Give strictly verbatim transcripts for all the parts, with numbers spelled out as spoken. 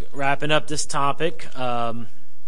wrapping up this topic. Um,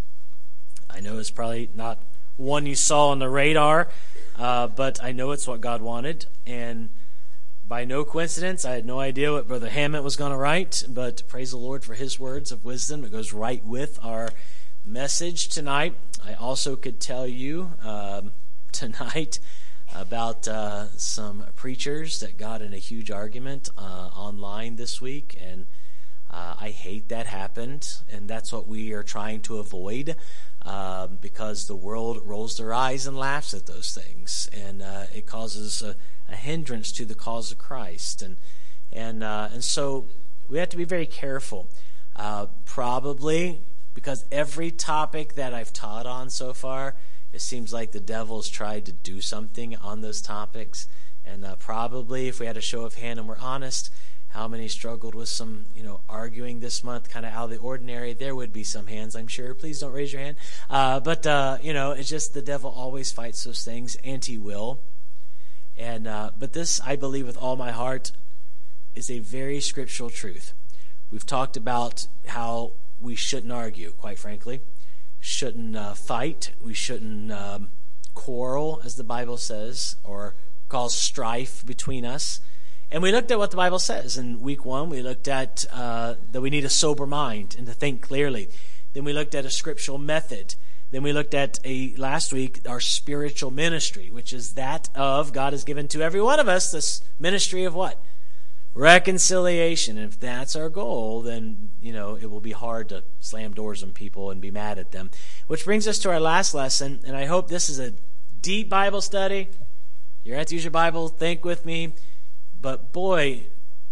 I know it's probably not one you saw on the radar, uh, but I know it's what God wanted. And by no coincidence, I had no idea what Brother Hammett was going to write, but praise the Lord for his words of wisdom. It goes right with our message tonight. I also could tell you um, tonight about uh, some preachers that got in a huge argument uh, online this week, and uh, I hate that happened, and that's what we are trying to avoid, uh, because the world rolls their eyes and laughs at those things, and uh, it causes a, a hindrance to the cause of Christ, and and uh, and so we have to be very careful, uh, probably because every topic that I've taught on so far, it seems like the devil's tried to do something on those topics. And uh, probably if we had a show of hand and we're honest, how many struggled with some, you know, arguing this month, kind of out of the ordinary, there would be some hands, I'm sure. Please don't raise your hand. Uh, but, uh, you know, it's just the devil always fights those things, and he will. And uh, but this, I believe with all my heart, is a very scriptural truth. We've talked about how we shouldn't argue, quite frankly. Shouldn't uh, fight. We shouldn't um, quarrel, as the Bible says, or cause strife between us. And we looked at what the Bible says. In week one, we looked at uh, that we need a sober mind and to think clearly. Then we looked at a scriptural method. Then we looked at, a last week, our spiritual ministry, which is that of, God has given to every one of us this ministry of what? Reconciliation. And if that's our goal, then, you know, it will be hard to slam doors on people and be mad at them. Which brings us to our last lesson, and I hope this is a deep Bible study. You're going to have to use your Bible, think with me. But boy,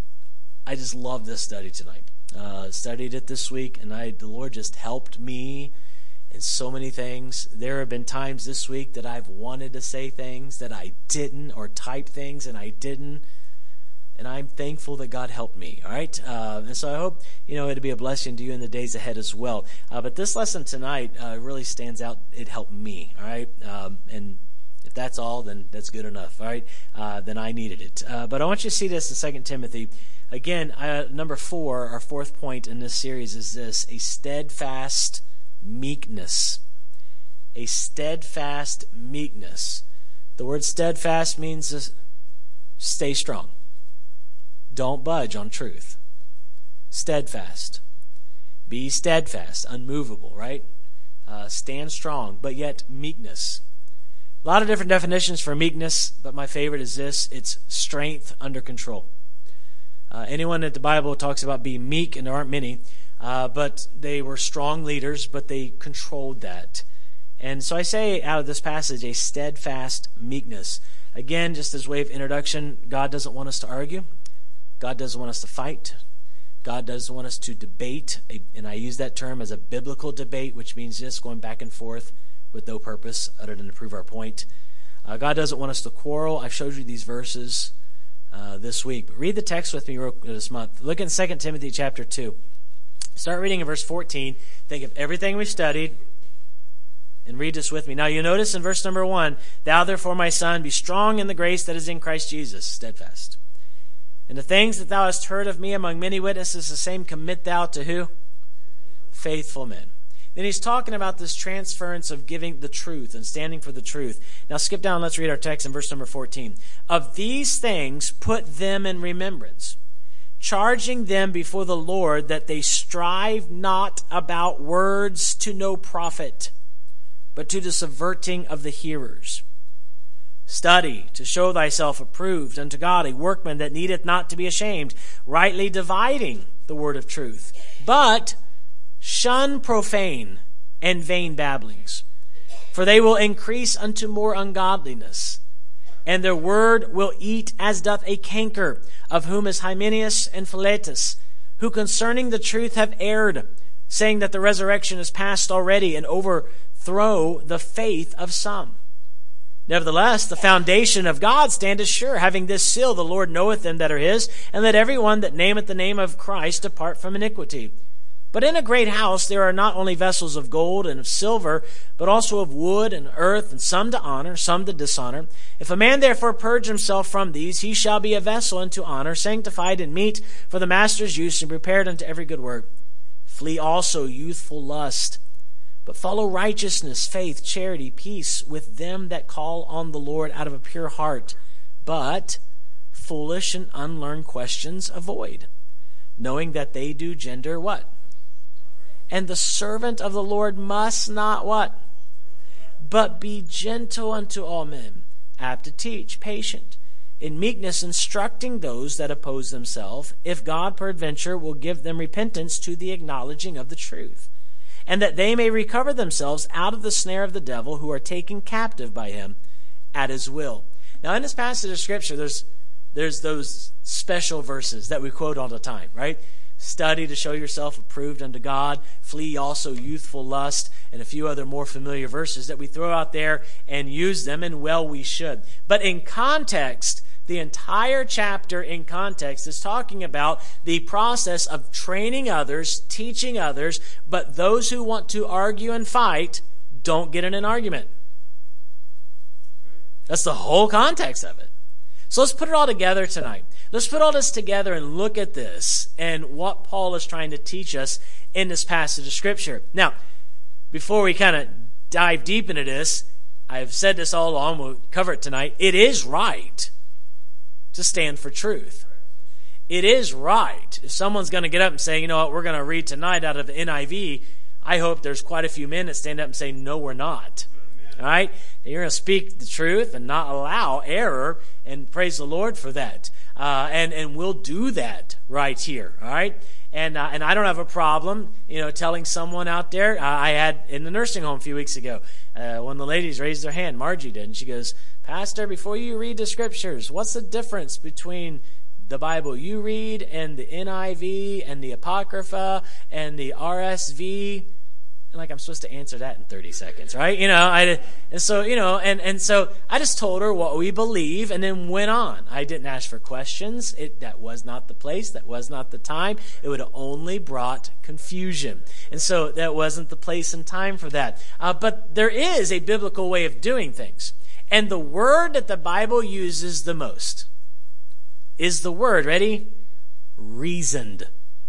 I just love this study tonight. Uh, studied it this week, and I the Lord just helped me in so many things. There have been times this week that I've wanted to say things that I didn't, or type things and I didn't. And I'm thankful that God helped me, all right? Uh, and so I hope, you know, it'll be a blessing to you in the days ahead as well. Uh, but this lesson tonight uh, really stands out. It helped me, all right? Um, and if that's all, then that's good enough, all right? Uh, then I needed it. Uh, but I want you to see this in Second Timothy. Again, uh, number four, our fourth point in this series is this: a steadfast meekness. A steadfast meekness. The word steadfast means uh, stay strong. Don't budge on truth. Steadfast. Be steadfast, unmovable, right? Uh, stand strong, but yet meekness. A lot of different definitions for meekness, but my favorite is this: it's strength under control. Uh, anyone that the Bible talks about being meek, and there aren't many, uh, but they were strong leaders, but they controlled that. And so I say out of this passage, a steadfast meekness. Again, just as way of introduction, God doesn't want us to argue. God doesn't want us to fight. God doesn't want us to debate, and I use that term as a biblical debate, which means just going back and forth with no purpose other than to prove our point. Uh, God doesn't want us to quarrel. I've showed you these verses uh, this week. But read the text with me this month. Look in Second Timothy chapter two. Start reading in verse fourteen. Think of everything we studied and read this with me. Now you notice in verse number one, "Thou therefore, my son, be strong in the grace that is in Christ Jesus," steadfast. "And the things that thou hast heard of me among many witnesses, the same commit thou to" who? Faithful men. Then he's talking about this transference of giving the truth and standing for the truth. Now skip down, let's read our text in verse number fourteen. "Of these things put them in remembrance, charging them before the Lord that they strive not about words to no profit, but to the subverting of the hearers. Study to show thyself approved unto God, a workman that needeth not to be ashamed, rightly dividing the word of truth. But shun profane and vain babblings, for they will increase unto more ungodliness. And their word will eat as doth a canker, of whom is Hymenaeus and Philetus, who concerning the truth have erred, saying that the resurrection is past already, and overthrow the faith of some. Nevertheless, the foundation of God standeth sure, having this seal, the Lord knoweth them that are his, and let every one that nameth the name of Christ depart from iniquity. But in a great house there are not only vessels of gold and of silver, but also of wood and earth, and some to honor, some to dishonor. If a man therefore purge himself from these, he shall be a vessel unto honor, sanctified and meet for the master's use, and prepared unto every good work. Flee also youthful lust, but follow righteousness, faith, charity, peace with them that call on the Lord out of a pure heart. But foolish and unlearned questions avoid, knowing that they do gender what? And the servant of the Lord must not what? But be gentle unto all men, apt to teach, patient, in meekness instructing those that oppose themselves, if God peradventure will give them repentance to the acknowledging of the truth, and that they may recover themselves out of the snare of the devil, who are taken captive by him at his will. Now in this passage of Scripture, there's there's those special verses that we quote all the time, right? Study to show yourself approved unto God. Flee also youthful lust, and a few other more familiar verses that we throw out there and use them, and well we should. But in context, the entire chapter in context is talking about the process of training others, teaching others, but those who want to argue and fight don't get in an argument. That's the whole context of it. So let's put it all together tonight. Let's put all this together and look at this and what Paul is trying to teach us in this passage of Scripture. Now, before we kind of dive deep into this, I've said this all along, we'll cover it tonight. It is right to stand for truth. It is right. If someone's going to get up and say, you know what, we're going to read tonight out of the N I V, I hope there's quite a few men that stand up and say, no, we're not. All right? You're going to speak the truth and not allow error, and praise the Lord for that. Uh, and, and we'll do that right here. All right? And uh, and I don't have a problem, you know, telling someone out there. Uh, I had in the nursing home a few weeks ago, uh, one of the ladies raised their hand, Margie did, and she goes, Pastor, before you read the Scriptures, what's the difference between the Bible you read and the N I V and the Apocrypha and the R S V? And like I'm supposed to answer that in thirty seconds, right? You know, I and so you know, and and so I just told her what we believe, and then went on. I didn't ask for questions. It that was not the place. That was not the time. It would have only brought confusion, and so that wasn't the place and time for that. Uh, but there is a biblical way of doing things, and the word that the Bible uses the most is the word. Ready? Reasoned.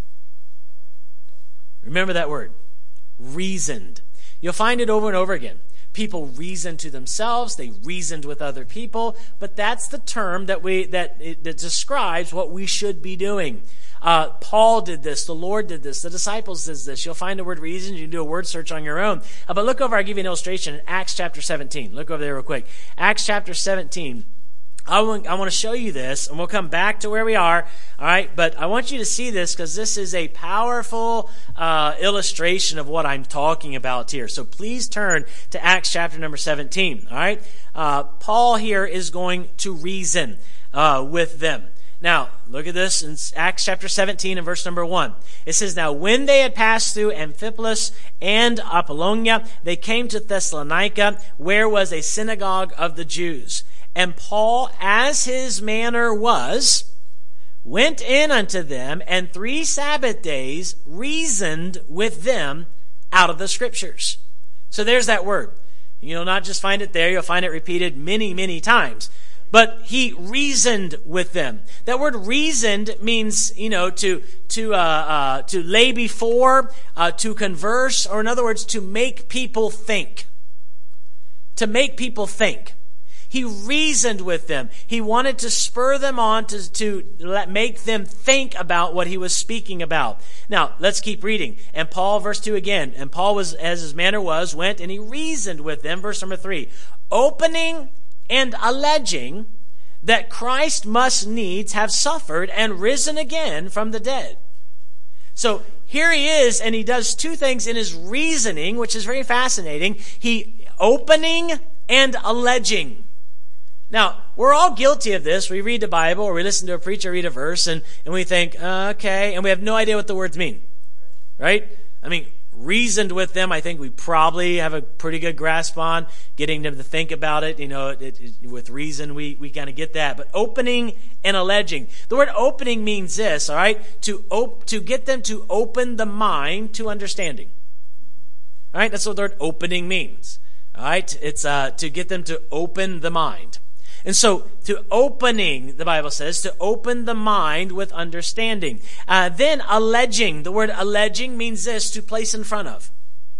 Remember that word. Reasoned. You'll find it over and over again. People reason to themselves, they reasoned with other people, but that's the term that we that, it, that describes what we should be doing. Uh, Paul did this, the Lord did this, the disciples did this. You'll find the word reason, you can do a word search on your own. Uh, but look over, I'll give you an illustration in Acts chapter seventeen. Look over there real quick. Acts chapter seventeen. I want, I want to show you this, and we'll come back to where we are, all right? But I want you to see this because this is a powerful uh, illustration of what I'm talking about here. So please turn to Acts chapter number seventeen, all right? Uh, Paul here is going to reason uh, with them. Now, look at this in Acts chapter seventeen and verse number one. It says, Now when they had passed through Amphipolis and Apollonia, they came to Thessalonica, where was a synagogue of the Jews. And Paul, as his manner was, went in unto them, and three Sabbath days reasoned with them out of the Scriptures. So there's that word. You'll not just find it there, you'll find it repeated many, many times. But he reasoned with them. That word reasoned means, you know, to to uh, uh, to lay before, uh, to converse, or in other words, to make people think. To make people think. He reasoned with them. He wanted to spur them on to, to let, make them think about what he was speaking about. Now, let's keep reading. And Paul, verse two again. And Paul, was as his manner was, went and he reasoned with them. Verse number three. Opening and alleging that Christ must needs have suffered and risen again from the dead. So here he is, and he does two things in his reasoning, which is very fascinating. He opening and alleging. Now, we're all guilty of this. We read the Bible or we listen to a preacher read a verse and, and we think, uh, okay, and we have no idea what the words mean, right? I mean, reasoned with them, I think we probably have a pretty good grasp on getting them to think about it. You know, it, it, with reason, we, we kind of get that. But opening and alleging. The word opening means this, all right? To op- to get them to open the mind to understanding. All right, that's what the word opening means. All right, it's uh, to get them to open the mind. And so, to opening, the Bible says, to open the mind with understanding. Uh, then, alleging. The word alleging means this, to place in front of.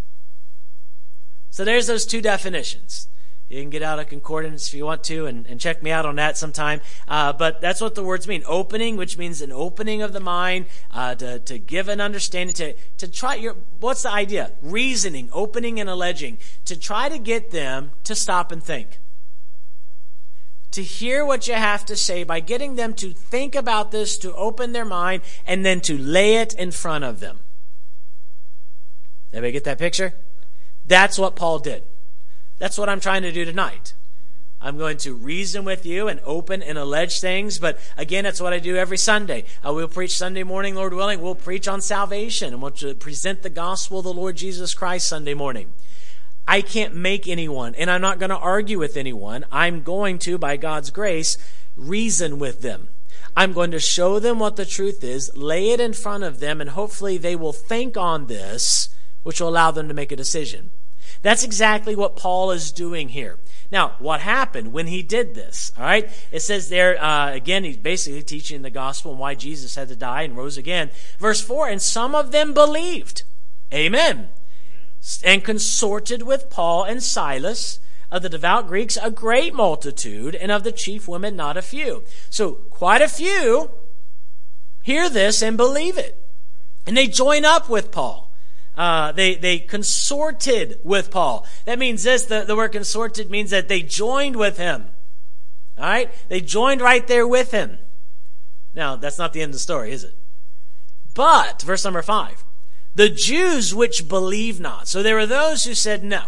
So there's those two definitions. You can get out a concordance if you want to and, and check me out on that sometime. Uh, but that's what the words mean. Opening, which means an opening of the mind, uh, to, to give an understanding, to, to try your, what's the idea? Reasoning, opening and alleging. To try to get them to stop and think. To hear what you have to say by getting them to think about this, to open their mind, and then to lay it in front of them. Everybody get that picture? That's what Paul did. That's what I'm trying to do tonight. I'm going to reason with you and open and allege things, but again, that's what I do every Sunday. Uh, we'll preach Sunday morning, Lord willing. We'll preach on salvation, and we'll present the gospel of the Lord Jesus Christ Sunday morning. I can't make anyone, and I'm not going to argue with anyone. I'm going to, by God's grace, reason with them. I'm going to show them what the truth is, lay it in front of them, and hopefully they will think on this, which will allow them to make a decision. That's exactly what Paul is doing here. Now, what happened when he did this? All right, it says there, uh, again, he's basically teaching the gospel and why Jesus had to die and rose again. Verse four, and some of them believed. Amen. And consorted with Paul and Silas, of the devout Greeks, a great multitude, and of the chief women, not a few. So, quite a few hear this and believe it. And they join up with Paul. Uh, they, they consorted with Paul. That means this, the, the word consorted means that they joined with him. All right? They joined right there with him. Now, that's not the end of the story, is it? But, verse number five, the Jews which believe not. So there were those who said no.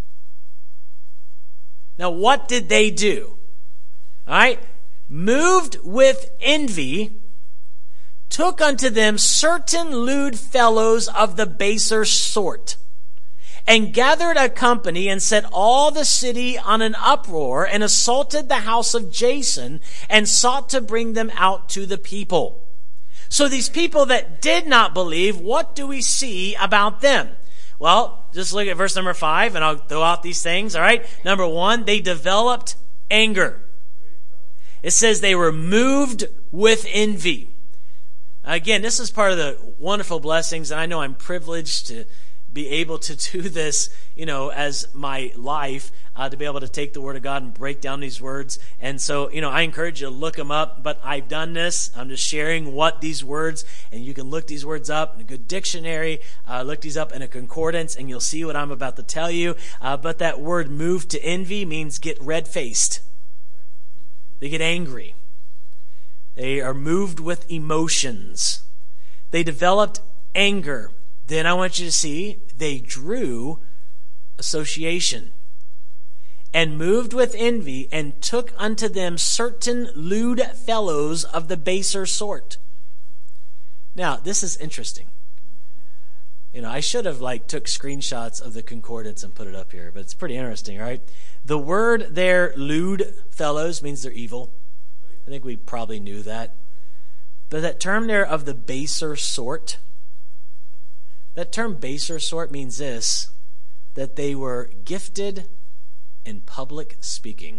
Now, what did they do? All right? Moved with envy, took unto them certain lewd fellows of the baser sort, and gathered a company, and set all the city on an uproar, and assaulted the house of Jason, and sought to bring them out to the people. So these people that did not believe, what do we see about them? Well, just look at verse number five, and I'll throw out these things, all right? Number one, they developed anger. It says they were moved with envy. Again, this is part of the wonderful blessings, and I know I'm privileged to be able to do this, you know, as my life, uh, to be able to take the Word of God and break down these words. And so, you know, I encourage you to look them up, but I've done this. I'm just sharing what these words, and you can look these words up in a good dictionary, uh, look these up in a concordance, and you'll see what I'm about to tell you. Uh, but that word moved to envy means get red-faced. They get angry. They are moved with emotions. They developed anger. Then I want you to see they drew association, and moved with envy, and took unto them certain lewd fellows of the baser sort. Now, this is interesting. You know, I should have like took screenshots of the concordance and put it up here, but it's pretty interesting, right? The word there, lewd fellows, means they're evil. I think we probably knew that. But that term there of the baser sort, that term baser sort means this, that they were gifted in public speaking.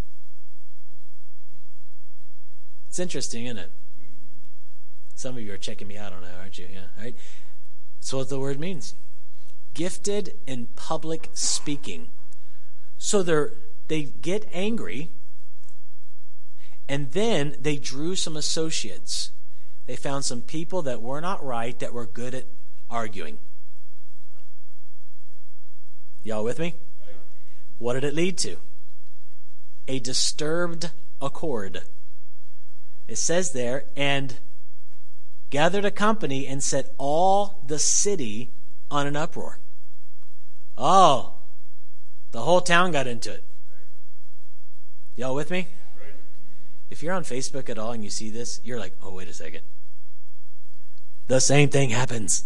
It's interesting, isn't it? Some of you are checking me out on that, aren't you? Yeah, right? That's what the word means. Gifted in public speaking. So they're they get angry, and then they drew some associates. They found some people that were not right, that were good at arguing. Y'all with me? What did it lead to? A disturbed accord. It says there, and gathered a company and set all the city on an uproar. Oh, the whole town got into it. Y'all with me? If you're on Facebook at all and you see this, you're like, oh, wait a second. The same thing happens.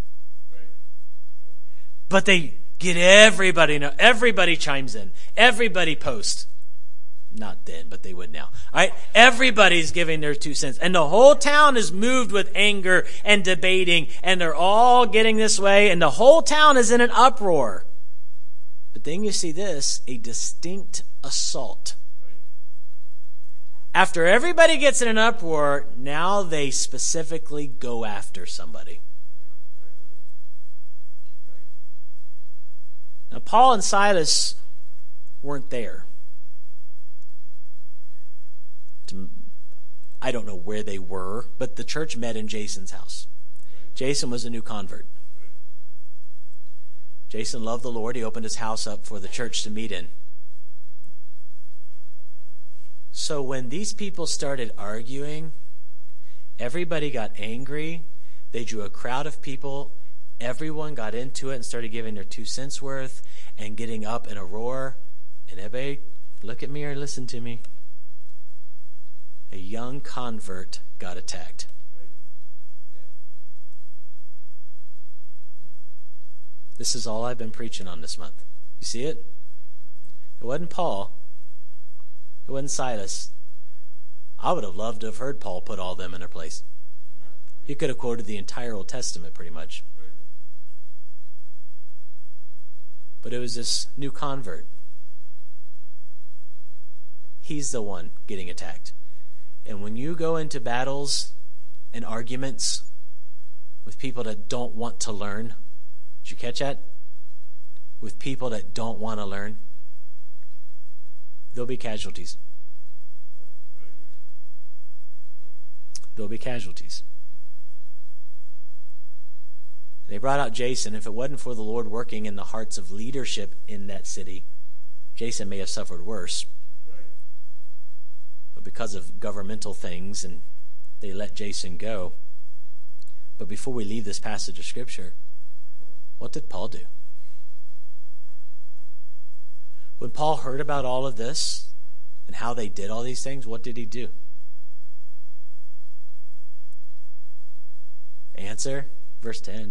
But they get everybody, know, everybody chimes in. Everybody posts. Not then, but they would now. All right? Everybody's giving their two cents. And the whole town is moved with anger and debating. And they're all getting this way. And the whole town is in an uproar. But then you see this, a distinct assault. After everybody gets in an uproar, now they specifically go after somebody. Now, Paul and Silas weren't there. I don't know where they were, but the church met in Jason's house. Jason was a new convert. Jason loved the Lord. He opened his house up for the church to meet in. So when these people started arguing, everybody got angry. They drew a crowd of people. Everyone got into it and started giving their two cents worth and getting up in a roar. And everybody, look at me or listen to me. A young convert got attacked. This is all I've been preaching on this month. You see it? It wasn't Paul. It wasn't Silas. I would have loved to have heard Paul put all them in their place. He could have quoted the entire Old Testament pretty much. But it was this new convert. He's the one getting attacked. And when you go into battles and arguments with people that don't want to learn, did you catch that? With people that don't want to learn, there'll be casualties. There'll be casualties. They brought out Jason. If it wasn't for the Lord working in the hearts of leadership in that city, Jason may have suffered worse. But because of governmental things, and they let Jason go. But before we leave this passage of Scripture, what did Paul do? When Paul heard about all of this and how they did all these things, what did he do? Answer, verse ten.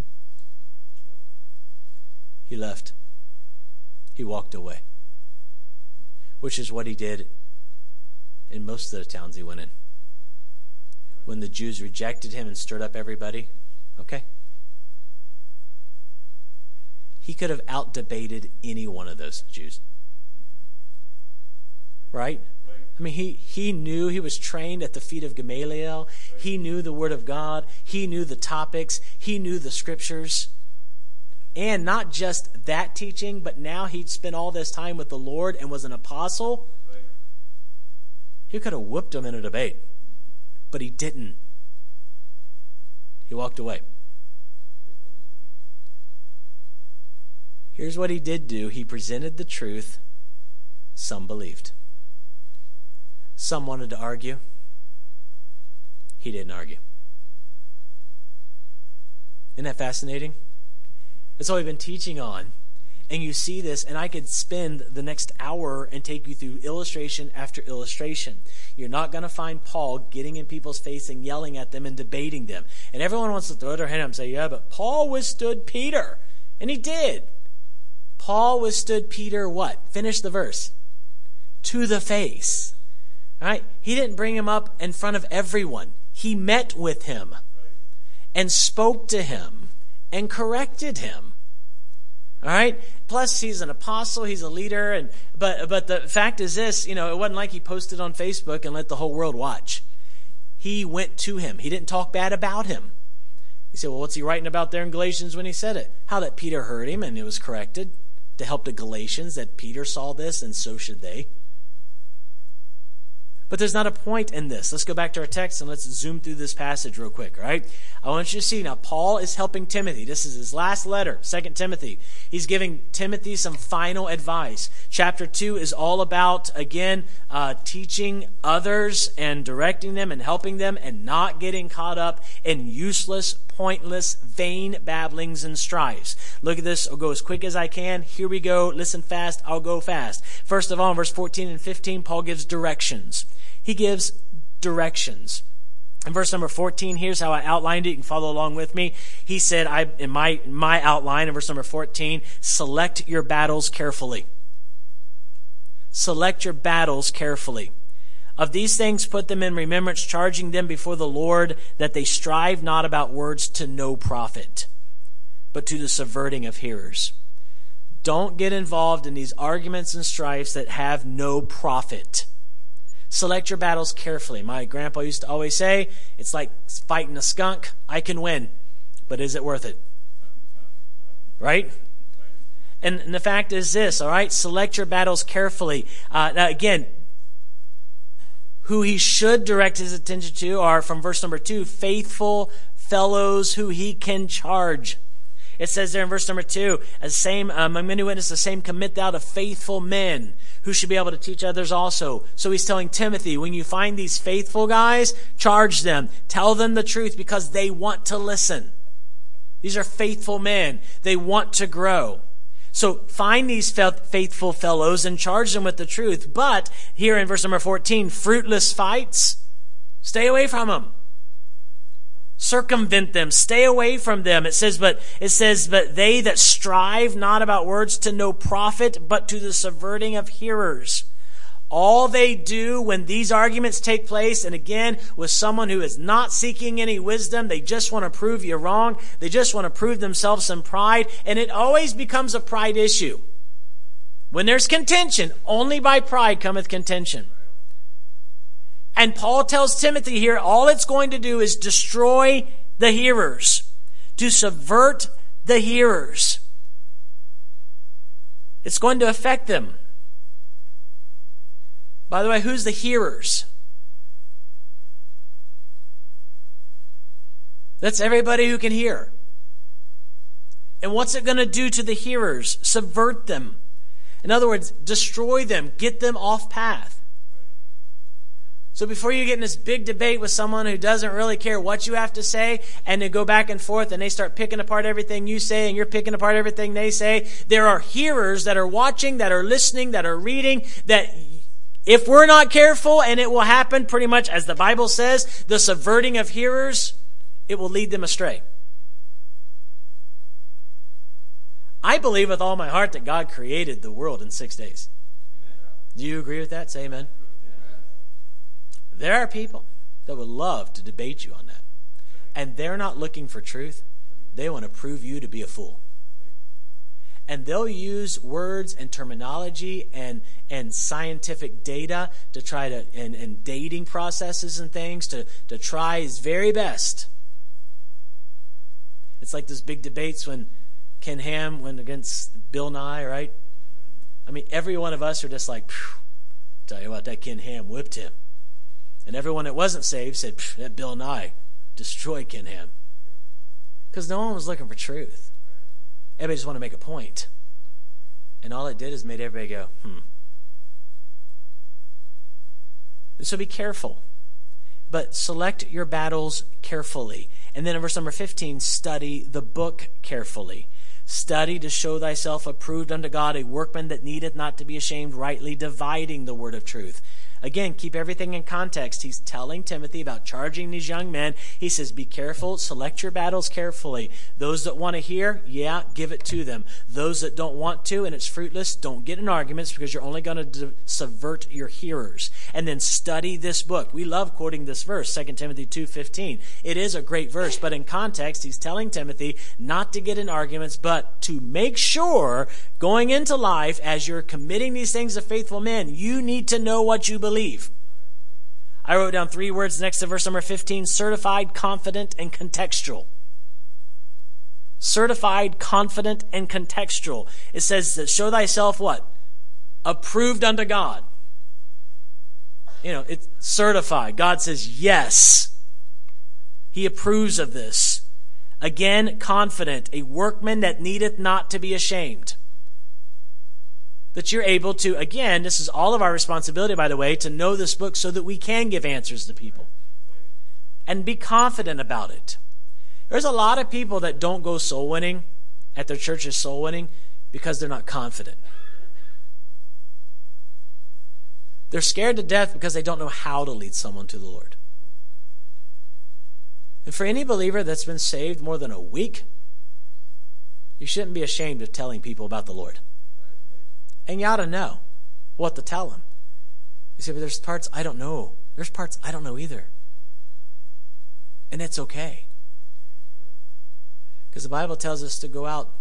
He left. He walked away. Which is what he did in most of the towns he went in. When the Jews rejected him and stirred up everybody, okay. He could have out-debated any one of those Jews. Right? I mean, he, he knew, he was trained at the feet of Gamaliel. He knew the Word of God. He knew the topics. He knew the Scriptures. And not just that teaching, but now he'd spent all this time with the Lord and was an apostle. He could have whooped him in a debate, but he didn't. He walked away. Here's what he did do. He presented the truth. Some believed. Some wanted to argue. He didn't argue. Isn't that fascinating? That's all we've been teaching on. And you see this, and I could spend the next hour and take you through illustration after illustration. You're not going to find Paul getting in people's face and yelling at them and debating them. And everyone wants to throw their hand up and say, yeah, but Paul withstood Peter. And he did. Paul withstood Peter what? Finish the verse. To the face. All right? He didn't bring him up in front of everyone. He met with him and spoke to him and corrected him. All right. Plus, he's an apostle. He's a leader. And but but the fact is this: you know, it wasn't like he posted on Facebook and let the whole world watch. He went to him. He didn't talk bad about him. You say, well, what's he writing about there in Galatians when he said it? How that Peter heard him and it was corrected to help the Galatians that Peter saw this and so should they. But there's not a point in this. Let's go back to our text and let's zoom through this passage real quick, all right? I want you to see now, Paul is helping Timothy. This is his last letter, Second Timothy. He's giving Timothy some final advice. Chapter two is all about, again, uh, teaching others and directing them and helping them and not getting caught up in useless, pointless, vain babblings and strifes. Look at this. I'll go as quick as I can. Here we go. Listen fast. I'll go fast. First of all, in verse fourteen and fifteen, Paul gives directions. He gives directions. In verse number fourteen, here's how I outlined it. You can follow along with me. He said, I in my, my outline in verse number fourteen, select your battles carefully. Select your battles carefully. Of these things put them in remembrance, charging them before the Lord that they strive not about words to no profit, but to the subverting of hearers. Don't get involved in these arguments and strifes that have no profit. Select your battles carefully. My grandpa used to always say, it's like fighting a skunk. I can win, but is it worth it? Right? And, and the fact is this, all right? Select your battles carefully. Uh, now again, who he should direct his attention to are, from verse number two, faithful fellows who he can charge. It says there in verse number two, as same among many witnesses, the same commit thou to faithful men who should be able to teach others also. So he's telling Timothy, when you find these faithful guys, charge them. Tell them the truth because they want to listen. These are faithful men. They want to grow. So find these faithful fellows and charge them with the truth. But here in verse number fourteen, fruitless fights, stay away from them. Circumvent them. Stay away from them. It says, but it says, but they that strive not about words to no profit, but to the subverting of hearers. All they do when these arguments take place, and again, with someone who is not seeking any wisdom, they just want to prove you wrong. They just want to prove themselves some pride, and it always becomes a pride issue. When there's contention, only by pride cometh contention. And Paul tells Timothy here, all it's going to do is destroy the hearers, to subvert the hearers. It's going to affect them. By the way, who's the hearers? That's everybody who can hear. And what's it going to do to the hearers? Subvert them. In other words, destroy them, get them off path. So before you get in this big debate with someone who doesn't really care what you have to say, and they go back and forth and they start picking apart everything you say and you're picking apart everything they say, there are hearers that are watching, that are listening, that are reading, that if we're not careful, and it will happen pretty much as the Bible says, the subverting of hearers, it will lead them astray. I believe with all my heart that God created the world in six days. Do you agree with that? Say amen. There are people that would love to debate you on that. And they're not looking for truth. They want to prove you to be a fool. And they'll use words and terminology and, and scientific data to try to, and, and dating processes and things to, to try his very best. It's like those big debates when Ken Ham went against Bill Nye, right? I mean, every one of us are just like, tell you what, that Ken Ham whipped him. And everyone that wasn't saved said, that Bill Nye destroyed Ken Ham. Because no one was looking for truth. Everybody just wanted to make a point. And all it did is made everybody go, hmm. So be careful. But select your battles carefully. And then in verse number fifteen, study the book carefully. Study to show thyself approved unto God, a workman that needeth not to be ashamed, rightly dividing the word of truth. Again, keep everything in context. He's telling Timothy about charging these young men. He says, be careful, select your battles carefully. Those that want to hear, yeah, give it to them. Those that don't want to and it's fruitless, don't get in arguments because you're only going to subvert your hearers. And then study this book. We love quoting this verse, Second Timothy two fifteen. It is a great verse, but in context, he's telling Timothy not to get in arguments, but to make sure going into life, as you're committing these things to faithful men, you need to know what you believe. I wrote down three words next to verse number fifteen: certified, confident, and contextual. Certified, confident, and contextual. It says that show thyself what? Approved unto God. You know, it's certified. God says yes. He approves of this. Again, confident, a workman that needeth not to be ashamed. That you're able to, again, this is all of our responsibility, by the way, to know this book so that we can give answers to people. And be confident about it. There's a lot of people that don't go soul winning at their church's soul winning because they're not confident. They're scared to death because they don't know how to lead someone to the Lord. And for any believer that's been saved more than a week, you shouldn't be ashamed of telling people about the Lord. And you ought to know what to tell them. You say, but there's parts I don't know. There's parts I don't know either. And it's okay. Because the Bible tells us to go out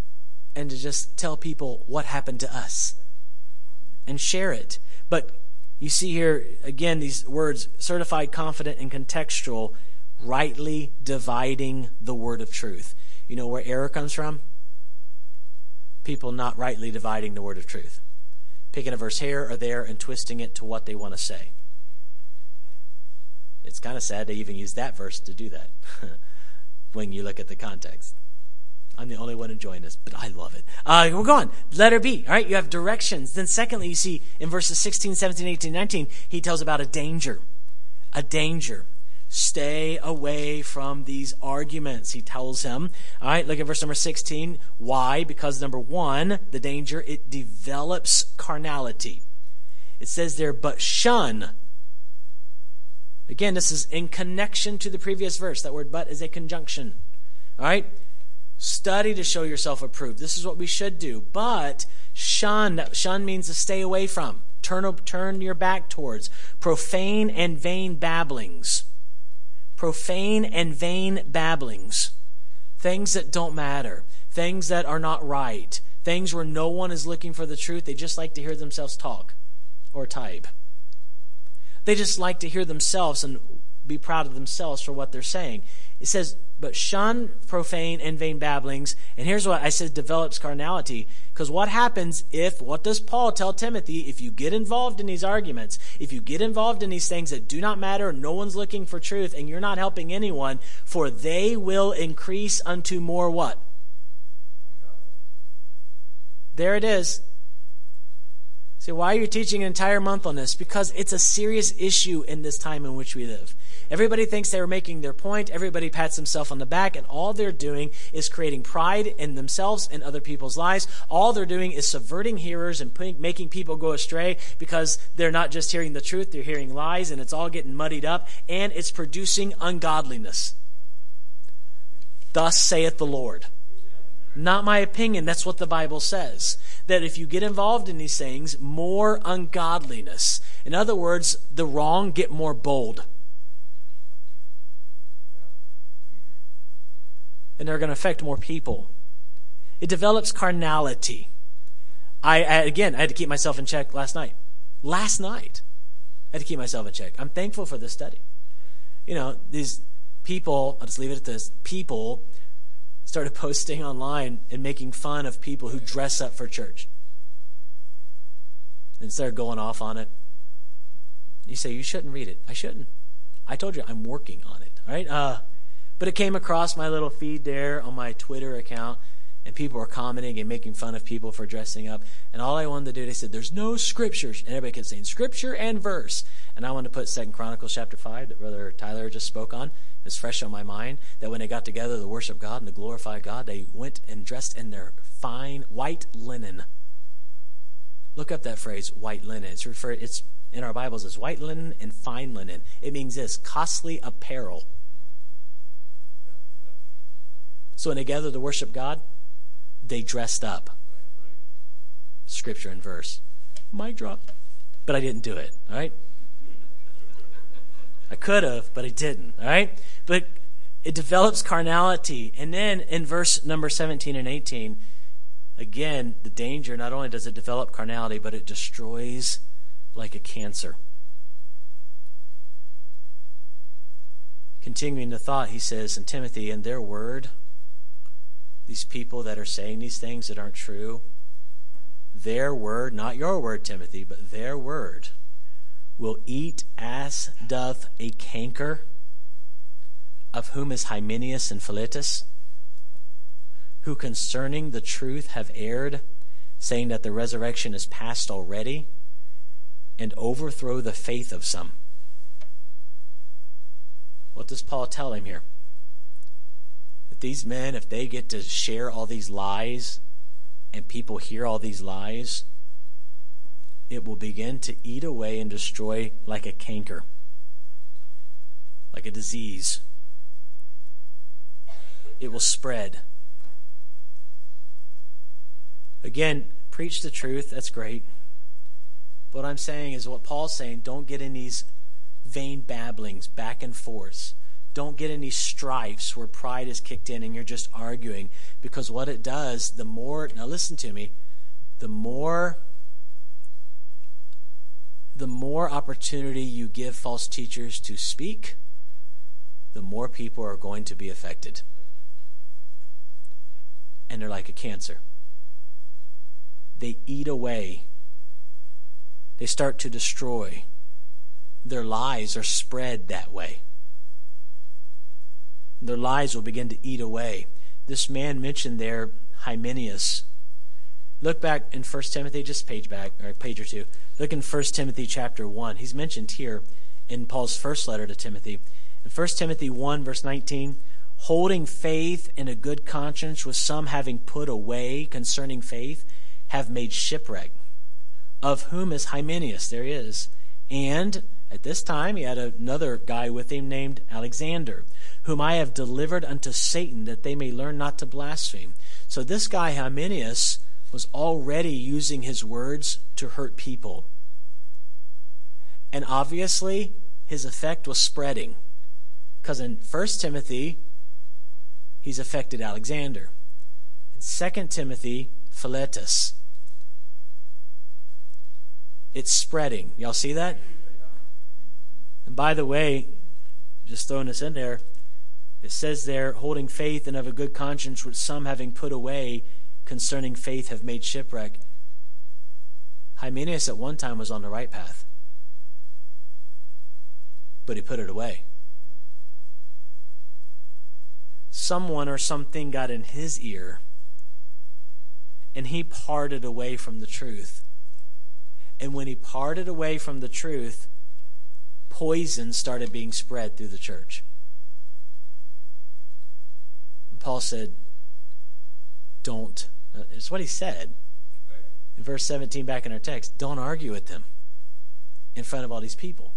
and to just tell people what happened to us. And share it. But You see here, again, these words, certified, confident, and contextual, rightly dividing the word of truth. You know where error comes from? People not rightly dividing the word of truth. Picking a verse here or there and twisting it to what they want to say. It's kind of sad they even use that verse to do that when you look at the context. I'm the only one enjoying this, but I love it. Uh, we're going. Letter B. All right, you have directions. Then secondly, you see in verses sixteen, seventeen, eighteen, nineteen, he tells about a danger. A danger. Stay away from these arguments, he tells him. All right, look at verse number sixteen. Why? Because number one, the danger, it develops carnality. It says there, but shun. Again, this is in connection to the previous verse. That word but is a conjunction. All right? Study to show yourself approved. This is what we should do. But shun. Shun means to stay away from. Turn, turn your back towards. Profane and vain babblings. Profane and vain babblings. Things that don't matter. Things that are not right. Things where no one is looking for the truth. They just like to hear themselves talk or type. They just like to hear themselves and be proud of themselves for what they're saying. It says, but shun profane and vain babblings. And here's what I said, develops carnality. Because what happens if, what does Paul tell Timothy, if you get involved in these arguments, if you get involved in these things that do not matter, no one's looking for truth, and you're not helping anyone, for they will increase unto more what? There it is. See, why are you teaching an entire month on this? Because it's a serious issue in this time in which we live. Everybody thinks they're making their point. Everybody pats themselves on the back, and all they're doing is creating pride in themselves and other people's lives. All they're doing is subverting hearers and putting, making people go astray because they're not just hearing the truth, they're hearing lies, and it's all getting muddied up, and it's producing ungodliness. Thus saith the Lord. Not my opinion, that's what the Bible says. That if you get involved in these things, more ungodliness. In other words, the wrong get more bold. And they're going to affect more people. It develops carnality. I, I again, I had to keep myself in check last night. Last night, I had to keep myself in check. I'm thankful for this study. You know, these people, I'll just leave it at this, people started posting online and making fun of people who dress up for church. And started going off on it. You say, you shouldn't read it. I shouldn't. I told you I'm working on it. All right? Uh, but it came across my little feed there on my Twitter account, and people were commenting and making fun of people for dressing up. And all I wanted to do, they said, there's no scriptures. And everybody kept saying, scripture and verse. And I wanted to put Second Chronicles chapter five that Brother Tyler just spoke on. It's fresh on my mind that when they got together to worship God and to glorify God, they went and dressed in their fine white linen. Look up that phrase, white linen. It's referred, it's in our Bibles as white linen and fine linen. It means this, costly apparel. So when they gathered to worship God, they dressed up. Scripture and verse. Mic drop. But I didn't do it, all right? I could have, but I didn't, all right? But it develops carnality. And then in verse number seventeen and eighteen, again, the danger, not only does it develop carnality, but it destroys like a cancer. Continuing the thought, he says in Timothy, in their word, these people that are saying these things that aren't true, their word, not your word, Timothy, but their word, will eat as doth a canker, of whom is Hymenaeus and Philetus, who concerning the truth have erred, saying that the resurrection is past already, and overthrow the faith of some. What does Paul tell him here? That these men, if they get to share all these lies, and people hear all these lies, it will begin to eat away and destroy like a canker, like a disease. It will spread. Again, preach the truth, that's great. But what I'm saying is what Paul's saying, don't get in these vain babblings back and forth. Don't get in these strifes where pride is kicked in and you're just arguing. Because what it does, the more, now listen to me, the more the more opportunity you give false teachers to speak, the more people are going to be affected. And they're like a cancer. They eat away. They start to destroy. Their lies are spread that way. Their lies will begin to eat away. This man mentioned there, Hymenaeus. Look back in First Timothy, just page back, or a page or two. Look in First Timothy chapter one. He's mentioned here in Paul's first letter to Timothy. In First Timothy one, verse nineteen, holding faith in a good conscience, with some having put away concerning faith, have made shipwreck, of whom is Hymenaeus, there he is. And at this time he had another guy with him named Alexander, whom I have delivered unto Satan, that they may learn not to blaspheme. So this guy Hymenaeus was already using his words to hurt people. And obviously his effect was spreading, because in First Timothy he's affected Alexander. In Second Timothy, Philetus. It's spreading. Y'all see that? And by the way, just throwing this in there, it says there, holding faith and of a good conscience, which some having put away concerning faith have made shipwreck. Hymenaeus at one time was on the right path, but he put it away. Someone or something got in his ear, and he parted away from the truth. And when he parted away from the truth, poison started being spread through the church. And Paul said, don't, it's what he said in verse seventeen back in our text, don't argue with them in front of all these people.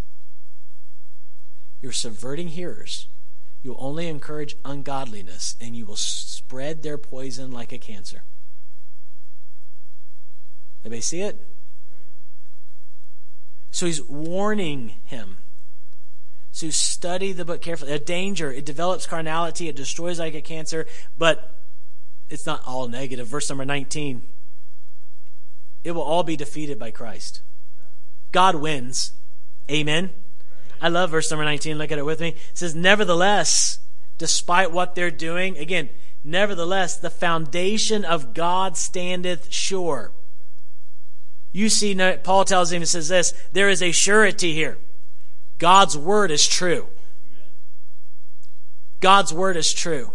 You're subverting hearers. You'll only encourage ungodliness, and you will spread their poison like a cancer. Everybody see it? So he's warning him. So study the book carefully. A danger, it develops carnality, it destroys like a cancer, but it's not all negative. Verse number nineteen. It will all be defeated by Christ. God wins. Amen. I love verse number nineteen. Look at it with me. It says, nevertheless, despite what they're doing, again, nevertheless, the foundation of God standeth sure. You see, Paul tells him, he says this, there is a surety here. God's word is true. God's word is true.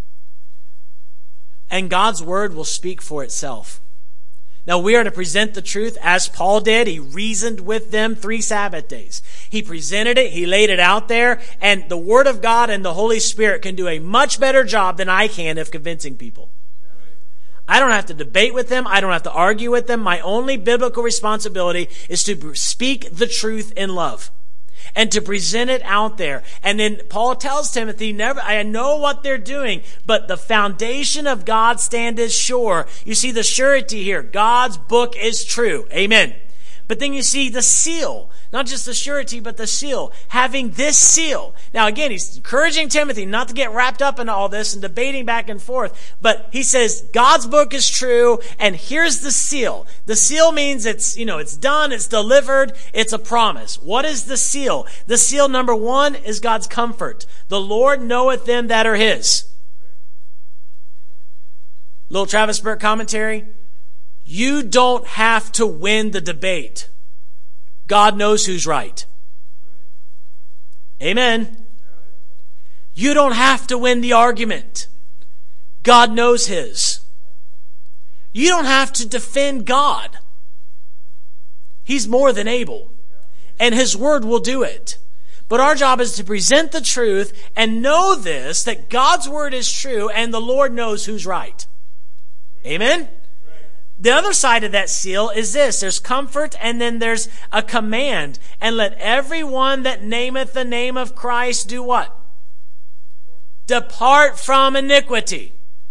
And God's word will speak for itself. Now we are to present the truth as Paul did. He reasoned with them three Sabbath days. He presented it. He laid it out there. And the Word of God and the Holy Spirit can do a much better job than I can of convincing people. I don't have to debate with them. I don't have to argue with them. My only biblical responsibility is to speak the truth in love and to present it out there. And then Paul tells Timothy, never, I know what they're doing, but the foundation of God standeth sure. You see the surety here. God's book is true. Amen. But then you see the seal, not just the surety, but the seal, having this seal. Now again, he's encouraging Timothy not to get wrapped up in all this and debating back and forth. But he says, God's book is true, and here's the seal. The seal means it's, you know, it's done, it's delivered, it's a promise. What is the seal? The seal number one is God's comfort. The Lord knoweth them that are his. Little Travis Burke commentary. You don't have to win the debate. God knows who's right. Amen. You don't have to win the argument. God knows his. You don't have to defend God. He's more than able. And his word will do it. But our job is to present the truth and know this, that God's word is true and the Lord knows who's right. Amen. The other side of that seal is this. There's comfort and then there's a command. And let everyone that nameth the name of Christ do what? Depart from iniquity.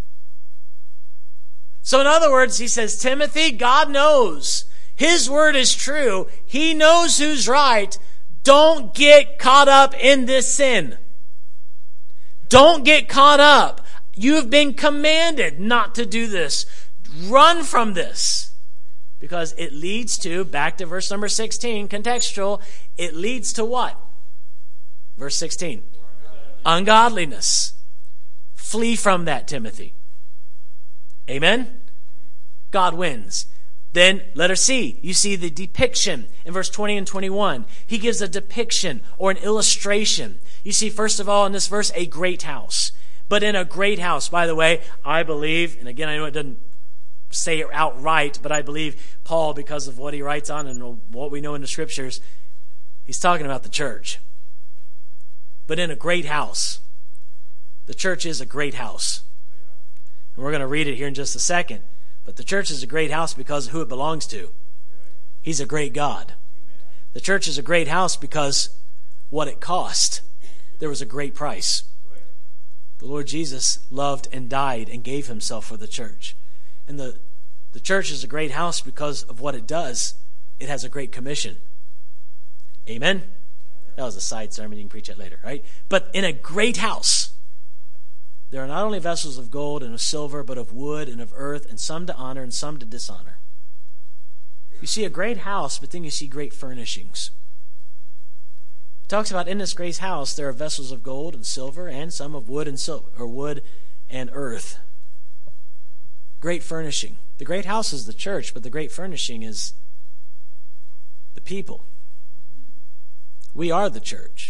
So in other words, he says, Timothy, God knows. His word is true. He knows who's right. Don't get caught up in this sin. Don't get caught up. You've been commanded not to do this. Run from this. Because it leads to, back to verse number sixteen, contextual, it leads to what? Verse sixteen. Ungodliness. Flee from that, Timothy. Amen? God wins. Then, letter C, you see the depiction in verse twenty and twenty-one. He gives a depiction or an illustration. You see, first of all, in this verse, a great house. But in a great house, by the way, I believe, and again, I know it doesn't say it outright, but I believe Paul, because of what he writes on and what we know in the scriptures, he's talking about the church. But in a great house. The church is a great house. And we're going to read it here in just a second. But the church is a great house because of who it belongs to. He's a great God. The church is a great house because what it cost. There was a great price. The Lord Jesus loved and died and gave himself for the church. And the, the church is a great house because of what it does. It has a great commission. Amen? That was a side sermon. You can preach it later, right? But in a great house, there are not only vessels of gold and of silver, but of wood and of earth, and some to honor and some to dishonor. You see a great house, but then you see great furnishings. It talks about in this great house there are vessels of gold and silver, and some of wood and silver, or wood and earth. Great furnishing. The great house is the church, but the great furnishing is the people. We are the church.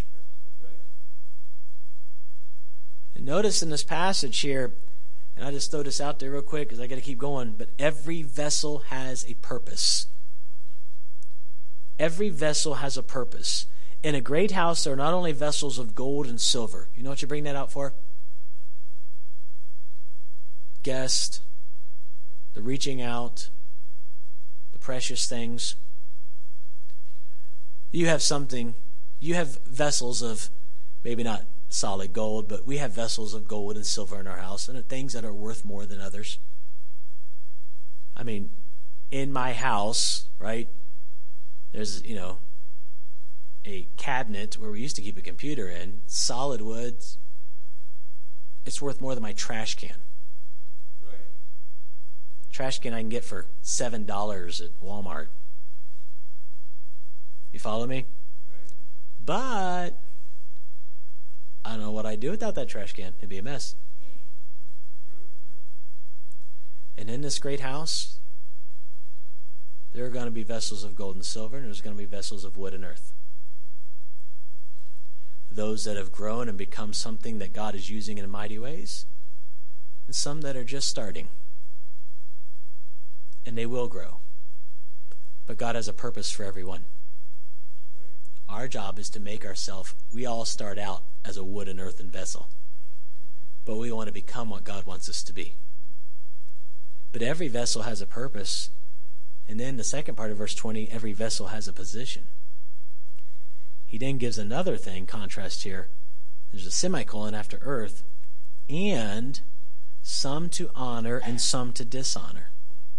And notice in this passage here, and I just throw this out there real quick because I got to keep going, but every vessel has a purpose. Every vessel has a purpose. In a great house, there are not only vessels of gold and silver. You know what you bring that out for? Guest, the reaching out, the precious things. You have something, you have vessels of maybe not solid gold, but we have vessels of gold and silver in our house, and things that are worth more than others. I mean, in my house, right, there's, you know, a cabinet where we used to keep a computer in, solid woods. It's worth more than my trash can. Right. Trash can I can get for seven dollars at Walmart. You follow me? Right. But I don't know what I'd do without that trash can. It'd be a mess. And in this great house, there are going to be vessels of gold and silver, and there's going to be vessels of wood and earth. Those that have grown and become something that God is using in mighty ways, and some that are just starting. And they will grow. But God has a purpose for everyone. Our job is to make ourselves, we all start out as a wood and earthen vessel. But we want to become what God wants us to be. But every vessel has a purpose. And then the second part of verse twenty, every vessel has a position. He then gives another thing, contrast here. There's a semicolon after earth. And some to honor and some to dishonor.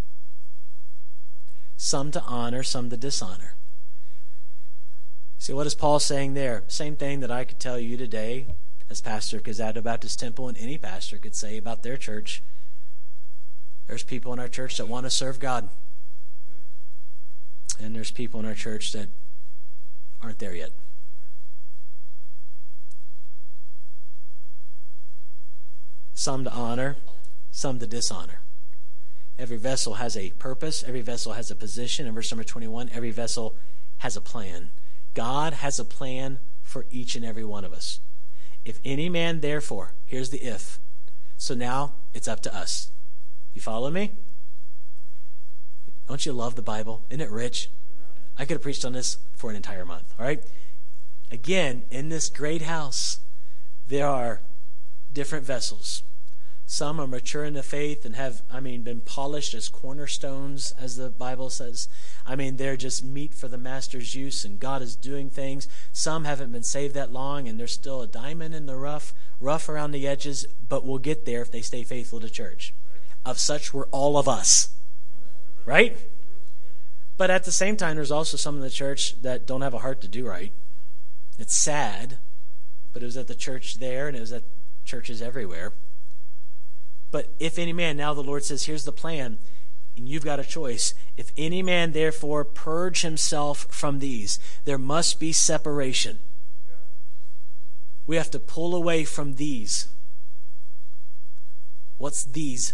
Some to honor, some to dishonor. See, what is Paul saying there? Same thing that I could tell you today as pastor of Kazado Baptist Temple, and any pastor could say about their church. There's people in our church that want to serve God. And there's people in our church that aren't there yet. Some to honor, some to dishonor. Every vessel has a purpose. Every vessel has a position. In verse number twenty-one, every vessel has a plan. God has a plan for each and every one of us. If any man, therefore, here's the if. So now it's up to us. You follow me? Don't you love the Bible? Isn't it rich? I could have preached on this for an entire month. All right? Again, in this great house, there are different vessels. Some are mature in the faith and have, I mean, been polished as cornerstones, as the Bible says. I mean, they're just meat for the master's use, and God is doing things. Some haven't been saved that long, and there's still a diamond in the rough, rough around the edges, but will get there if they stay faithful to church. Of such were all of us. Right? But at the same time, there's also some in the church that don't have a heart to do right. It's sad, but it was at the church there, and it was at churches everywhere. But if any man, now the Lord says, here's the plan. And you've got a choice. If any man therefore purge himself from these, there must be separation. We have to pull away from these. What's these?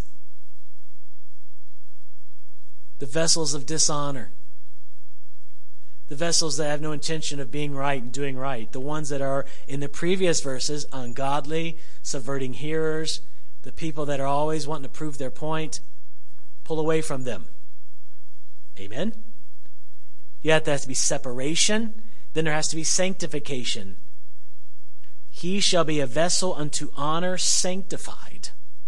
The vessels of dishonor. The vessels that have no intention of being right and doing right. The ones that are, in the previous verses, ungodly, subverting hearers, the people that are always wanting to prove their point. Pull away from them. Amen? Yet there has to be separation. Then there has to be sanctification. He shall be a vessel unto honor, sanctified.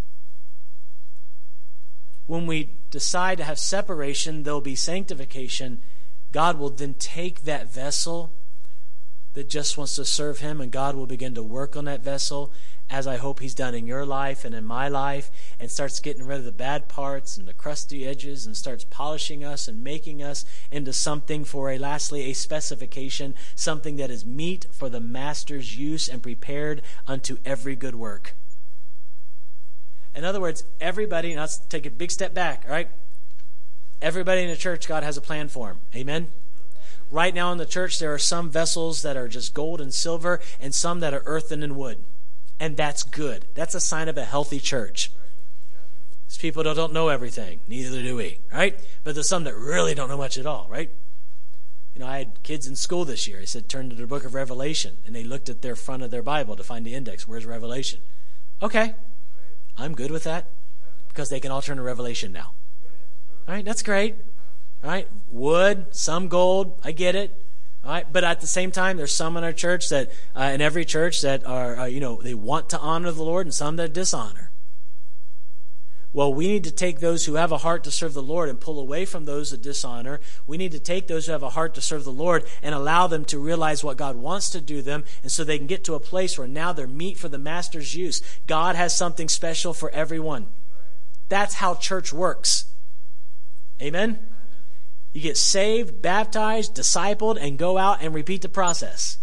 When we decide to have separation, there will be sanctification. God will then take that vessel that just wants to serve him, and God will begin to work on that vessel, as I hope he's done in your life and in my life, and starts getting rid of the bad parts and the crusty edges and starts polishing us and making us into something for a, lastly, a specification, something that is meet for the master's use and prepared unto every good work. In other words, everybody, now let's take a big step back, all right? Everybody in the church, God has a plan for him. Amen? Right now in the church, there are some vessels that are just gold and silver and some that are earthen and wood. And that's good. That's a sign of a healthy church. There's people that don't know everything. Neither do we, right? But there's some that really don't know much at all, right? You know, I had kids in school this year. I said, turn to the book of Revelation. And they looked at their front of their Bible to find the index. Where's Revelation? Okay. I'm good with that because they can all turn to Revelation now. All right, that's great. All right, wood, some gold. I get it. All right, but at the same time, there's some in our church that, uh, in every church that are, uh, you know, they want to honor the Lord and some that dishonor. Well, we need to take those who have a heart to serve the Lord and pull away from those that dishonor. We need to take those who have a heart to serve the Lord and allow them to realize what God wants to do them, and so they can get to a place where now they're meat for the master's use. God has something special for everyone. That's how church works. Amen? You get saved, baptized, discipled, and go out and repeat the process.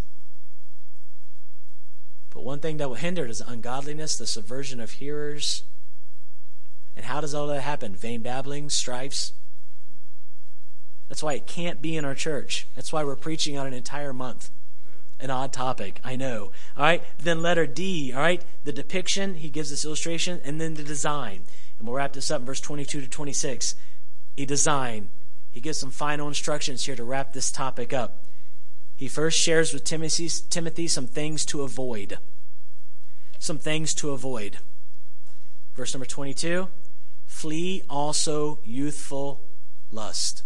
But one thing that will hinder it is ungodliness, the subversion of hearers. And how does all that happen? Vain babblings, strifes. That's why it can't be in our church. That's why we're preaching on an entire month. An odd topic, I know. All right, then letter D, all right, the depiction, he gives this illustration, and then the design. And we'll wrap this up in verse twenty-two to twenty-six. A design. He gives some final instructions here to wrap this topic up. He first shares with Timothy, Timothy some things to avoid. Some things to avoid. Verse number twenty-two. Flee also youthful lust.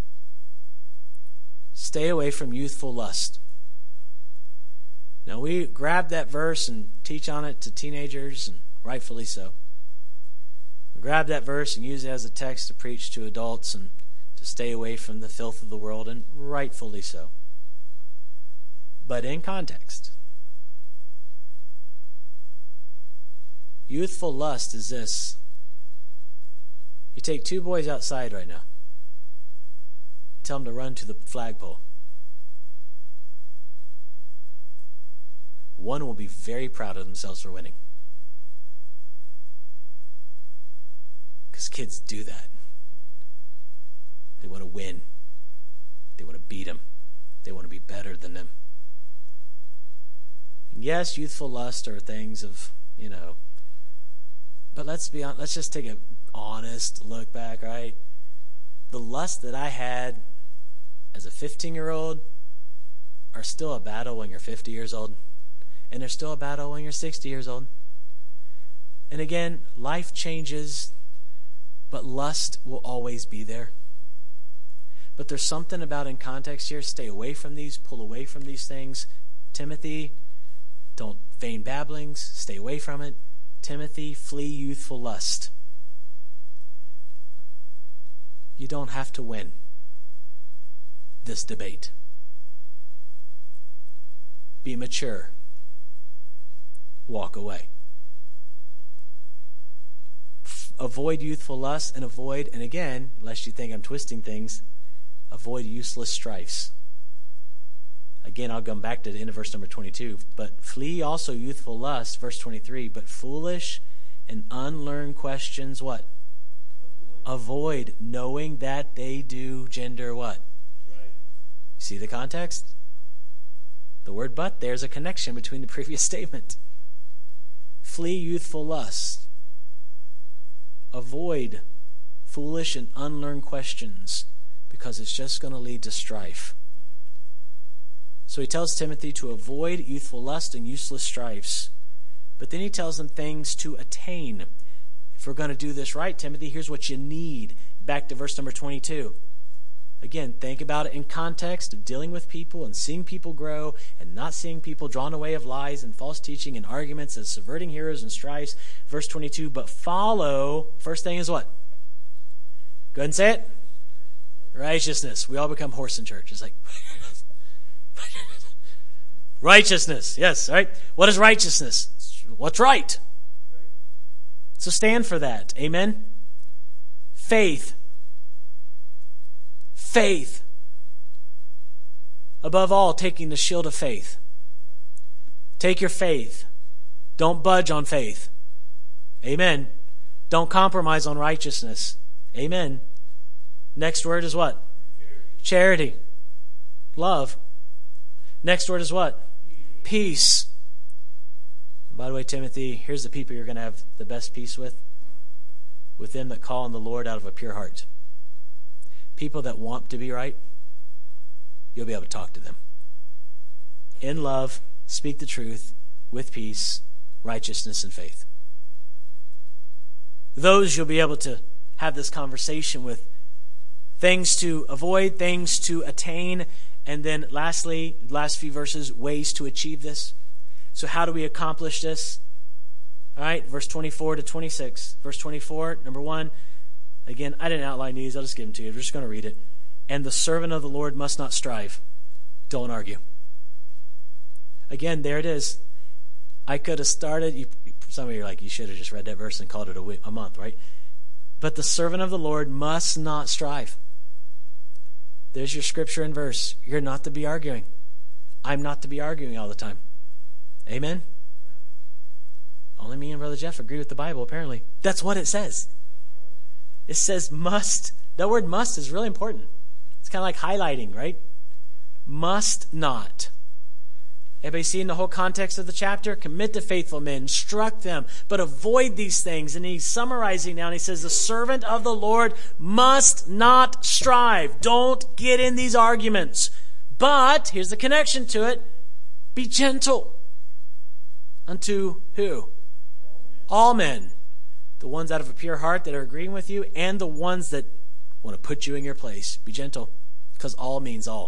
Stay away from youthful lust. Now we grab that verse and teach on it to teenagers, and rightfully so. We grab that verse and use it as a text to preach to adults and to stay away from the filth of the world, and rightfully so. But in context, youthful lust is this. You take two boys outside right now. Tell them to run to the flagpole. One will be very proud of themselves for winning. Because kids do that. They want to win. They want to beat them. They want to be better than them. And yes, youthful lust are things of, you know, but let's be honest, let's just take an honest look back, right? The lust that I had as a fifteen-year-old are still a battle when you're fifty years old. And they're still a battle when you're sixty years old. And again, life changes, but lust will always be there. But there's something about in context here. Stay away from these, pull away from these things. Timothy, don't vain babblings, stay away from it. Timothy, flee youthful lust. You don't have to win this debate. Be mature. Walk away. F- avoid youthful lust and avoid, and again, lest you think I'm twisting things, avoid useless strifes. Again, I'll come back to the end of verse number twenty-two. But flee also youthful lust, verse twenty-three. But foolish and unlearned questions, what? avoid, knowing that they do gender what? Right. See the context? The word but, there's a connection between the previous statement. Flee youthful lust. Avoid foolish and unlearned questions, because it's just going to lead to strife. So he tells Timothy to avoid youthful lust and useless strifes. But then he tells them things to attain. If we're going to do this right, Timothy, here's what you need. Back to verse number twenty-two. Again, think about it in context of dealing with people and seeing people grow and not seeing people drawn away of lies and false teaching and arguments and subverting hearers and strifes. Verse twenty-two, but follow, first thing is what? Go ahead and say it. Righteousness. We all become hoarse in church. It's like, righteousness. Yes, right? What is righteousness? What's right? So stand for that. Amen? Faith. Faith. Above all, taking the shield of faith. Take your faith. Don't budge on faith. Amen. Don't compromise on righteousness. Amen. Next word is what? Charity. Charity. Love. Next word is what? Peace. And by the way, Timothy, here's the people you're going to have the best peace with. With them that call on the Lord out of a pure heart. People that want to be right, you'll be able to talk to them. In love, speak the truth, with peace, righteousness, and faith. Those you'll be able to have this conversation with. Things to avoid, things to attain, and then lastly, last few verses, ways to achieve this. So how do we accomplish this? All right, verse twenty-four to twenty-six. Verse twenty-four, number one. Again, I didn't outline these. I'll just give them to you. We're just going to read it. And the servant of the Lord must not strive. Don't argue. Again, there it is. I could have started. You, some of you are like, you should have just read that verse and called it a, week, a month, right? But the servant of the Lord must not strive. There's your scripture and verse. You're not to be arguing. I'm not to be arguing all the time. Amen? Only me and Brother Jeff agree with the Bible, apparently. That's what it says. It says must. That word must is really important. It's kind of like highlighting, right? Must not. Everybody seeing the whole context of the chapter? Commit to faithful men, instruct them, but avoid these things. And he's summarizing now, and he says, the servant of the Lord must not strive. Don't get in these arguments. But, here's the connection to it, be gentle. Unto who? All men. The ones out of a pure heart that are agreeing with you, and the ones that want to put you in your place. Be gentle, because all means all.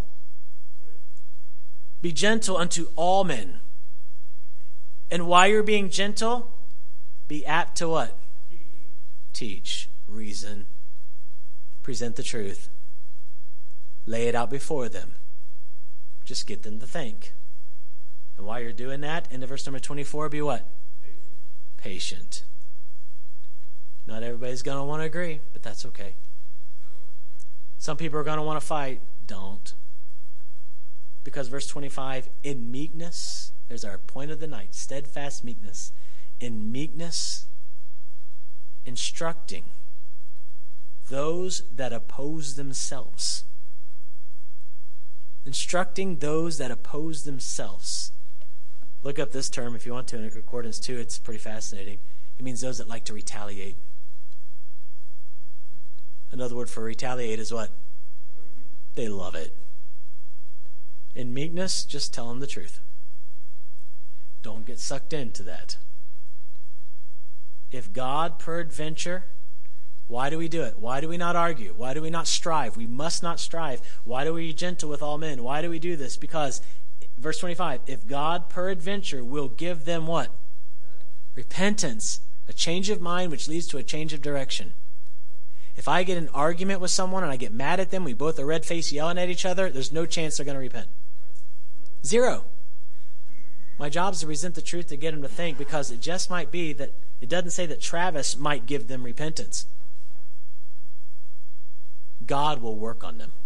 Be gentle unto all men. And while you're being gentle, be apt to what? Teach, reason, present the truth, lay it out before them. Just get them to think. And while you're doing that, into verse number twenty-four, be what? Patient. Not everybody's going to want to agree, but that's okay. Some people are going to want to fight. Don't. Because verse twenty-five, in meekness, there's our point of the night, steadfast meekness. In meekness, instructing those that oppose themselves. Instructing those that oppose themselves. Look up this term if you want to in accordance to. It's pretty fascinating. It means those that like to retaliate. Another word for retaliate is what? They love it. In meekness, just tell them the truth. Don't get sucked into that. If God peradventure, why do we do it? Why do we not argue? Why do we not strive? We must not strive. Why do we be gentle with all men? Why do we do this? Because, verse twenty-five, if God peradventure will give them what? Repentance, a change of mind which leads to a change of direction. If I get an argument with someone and I get mad at them, we both are red-faced yelling at each other, there's no chance they're going to repent. Zero. My job is to present the truth to get them to think, because it just might be that it doesn't say that Travis might give them repentance. God will work on them.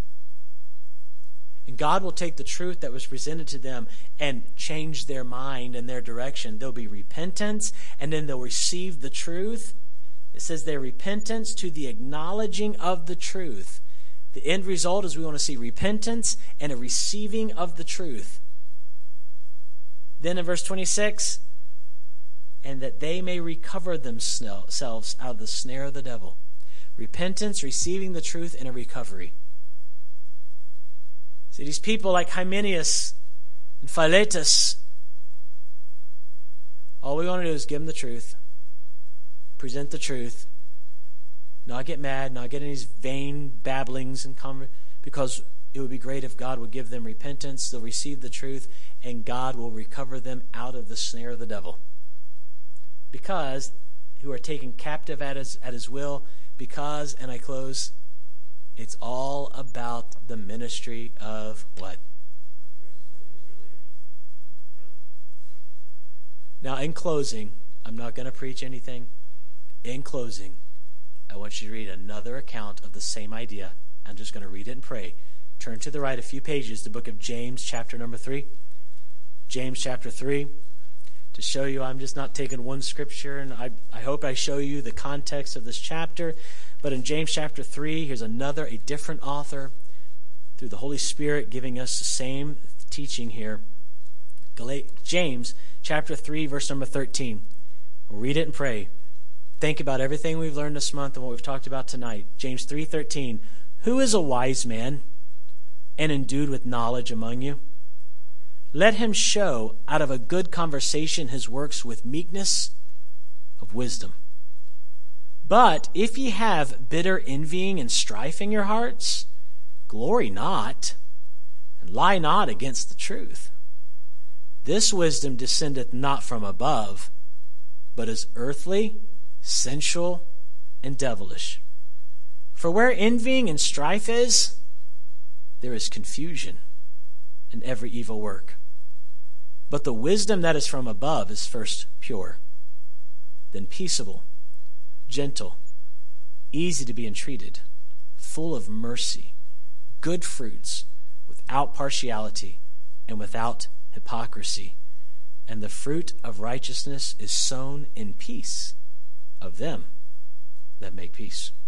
And God will take the truth that was presented to them and change their mind and their direction. There'll be repentance, and then they'll receive the truth, It says their repentance to the acknowledging of the truth. The end result is we want to see repentance and a receiving of the truth. Then in verse twenty-six, and that they may recover themselves out of the snare of the devil. Repentance, receiving the truth, and a recovery. See, these people like Hymenaeus and Philetus, all we want to do is give them the truth, present the truth, not get mad, not get in these vain babblings and conver- because it would be great if God would give them repentance, they'll receive the truth, and God will recover them out of the snare of the devil. Because, who are taken captive at his, at his will, because, and I close, it's all about the ministry of what? Now, in closing, I'm not going to preach anything. In closing, I want you to read another account of the same idea. I'm just going to read it and pray. Turn to the right a few pages, the book of James, chapter number three. James, chapter three. To show you I'm just not taking one scripture, and I, I hope I show you the context of this chapter. But in James chapter three, here's another, a different author, through the Holy Spirit, giving us the same teaching here. James chapter three, verse number thirteen. We'll read it and pray. Think about everything we've learned this month and what we've talked about tonight. James three thirteen. Who is a wise man and endued with knowledge among you? Let him show out of a good conversation his works with meekness of wisdom. But if ye have bitter envying and strife in your hearts, glory not, and lie not against the truth. This wisdom descendeth not from above, but is earthly, sensual, and devilish. For where envying and strife is, there is confusion and every evil work. But the wisdom that is from above is first pure, then peaceable, gentle, easy to be entreated, full of mercy, good fruits, without partiality and without hypocrisy. And the fruit of righteousness is sown in peace of them that make peace.